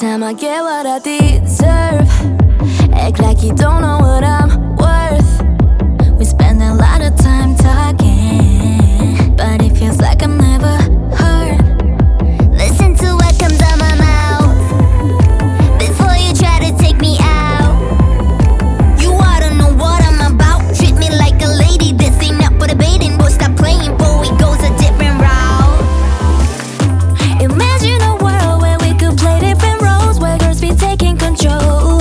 time I get what I deserve. Act like you don't know what I'm worth. We spend a lot of time talking, but it feels like I'm never heard. Listen to what comes out my mouth before you try to take me out. You ought to know what I'm about. Treat me like a lady, this ain't up for debating. Boy, stop playing, boy, it goes a different route. Imagine a world where we could play different roles, where girls be taking control.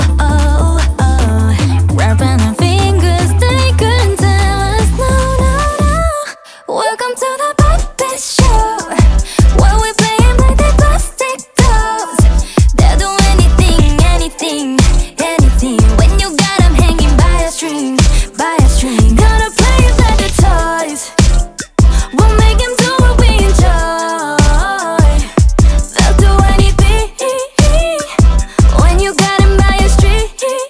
Wrapping our fingers, they couldn't tell us no, no, no. Welcome to the puppet show, where we play them like they plastic dolls. They'll do anything, anything, anything. When you got them hanging by a string, by a string. Gonna play it like the toys. We'll make them do what we enjoy. They'll do anything when you got them by a string.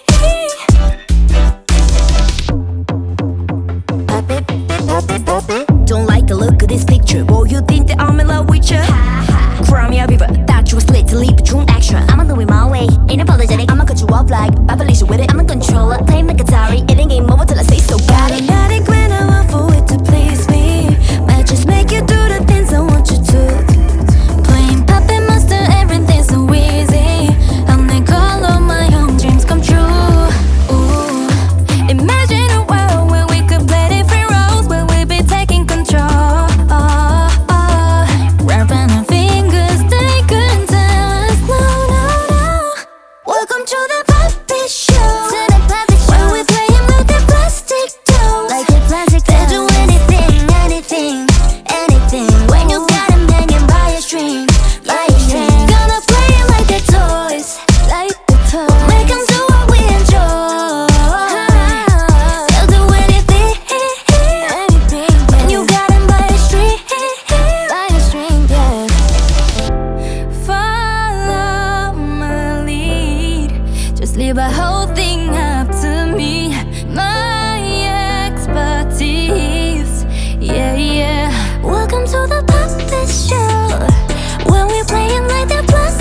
Don't like the look of this picture. Boy, you think that I'm in love with you? Cry me a river, thought you was lit to leave a true extra. I'ma do it my way, ain't apologetic. I'ma cut you off like Felicia with it. I'm a controller, play like Atari. It ain't game over till I say so. Got it. Automatic when I want for it to please me. Might just make you do the things I want you to. Playing Puppet Master, everything's so easy. I'll make all of my own dreams come true. Ooh. Imagine a world where we could play different roles, where we be taking control. Wrapping our fingers, they couldn't tell us no, no, no. Welcome to the puppet show, where we play them like they're plastic dolls. Like the plastic They'll do dolls. anything, anything, anything. When you got them hanging by a string, by a string. Gonna play it like the toys, like the toys. Make them do what we enjoy. They'll do anything, anything. When you got them by a string, by a string, yeah. Follow my lead, just leave a whole thing up to me. My expertise, yeah, yeah. Welcome to the puppet show, where we playing like they're plastic